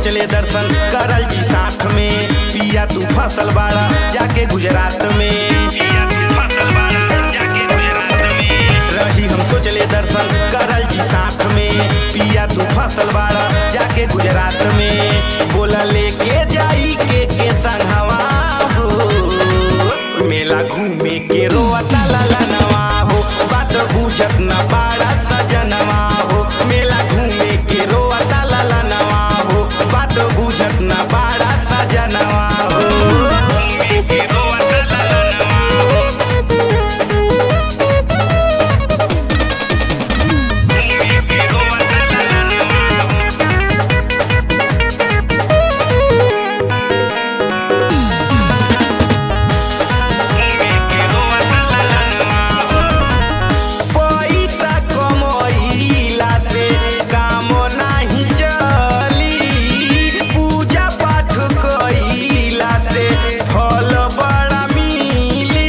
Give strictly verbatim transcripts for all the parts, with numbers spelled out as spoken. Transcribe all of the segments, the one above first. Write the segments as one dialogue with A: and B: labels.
A: सोचले दर्शन करल जी साथ में। पिया तू फसल बाड़ा जाके गुजरात में, रही हम सोचले दर्शन करल जी साथ में। पिया तू फसल बाड़ा जाके गुजरात में। बोला लेके जाई के के संगवा हो, मेला घूमे के रोता लाला नवा हो। बात बुझत न बाड़ा सजनवा हो, मेला घूमे के रोता लाला नवा हो। बात बुझत न बाड़ा सजनवा हो, घूमे के रोता लाला नवा हो। घूमे के रोता लाला नवा हो। घूमे के रोता लाला नवा हो। पैसा कमैला से काम नाही चली, पूजा पाठ कइला से फल बड़ा मिली।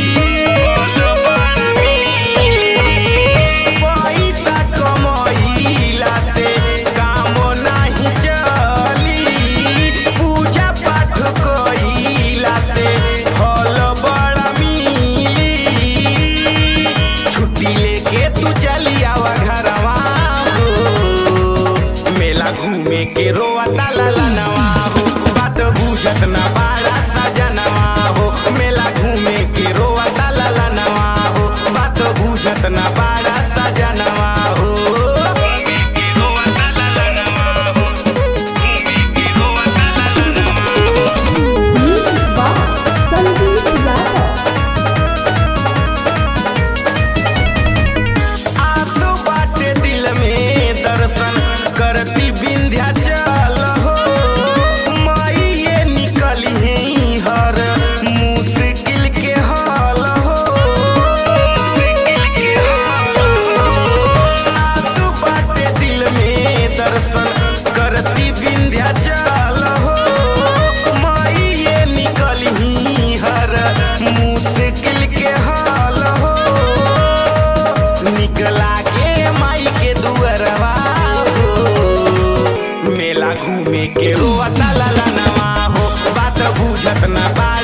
A: पैसा कमैला से काम नाही चली, पूजा पाठ कइला से फल बड़ा मिली। छुट्टी लेके तू चली आवा घरवा हो, मेला घूमे के रोता लाला नवा हो। बात बुझत न बाड़ा सजनवा हो, मेला घूमे के रोता लाला नवा हो। बात बुझत न बाड़ा सजनवा हो, घूमे के रोता लाला नवा हो। घूमे के रोता लाला नवा हो।
B: Music by Sandeep Yadav.
A: आंसू बाटे दिल में दर्शन करती विंध्याचल हो। माई ये निकली है हर मुश्किल के हाल हो। आंसू बाटे दिल में दर्शन करती विंध्याचल हो। माई ये निकली हर मुश्किल के हाल हो। निकला के माई के दुअरवा हो, मेला घूमे के रोता लाला नवा हो। बात बुझत न बाड़ा